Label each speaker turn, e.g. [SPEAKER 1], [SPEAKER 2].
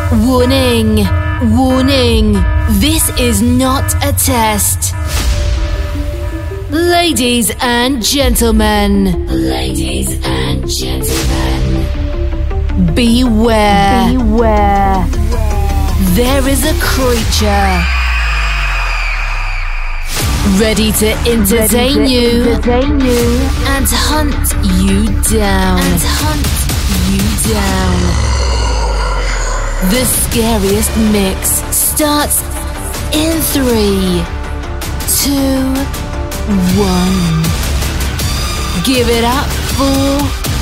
[SPEAKER 1] Warning! Warning! This is not a test. Ladies and gentlemen. Ladies and gentlemen. Beware. Beware. There is a creature ready to entertain you and hunt you down. The scariest mix starts in 3, 2, 1. Give it up for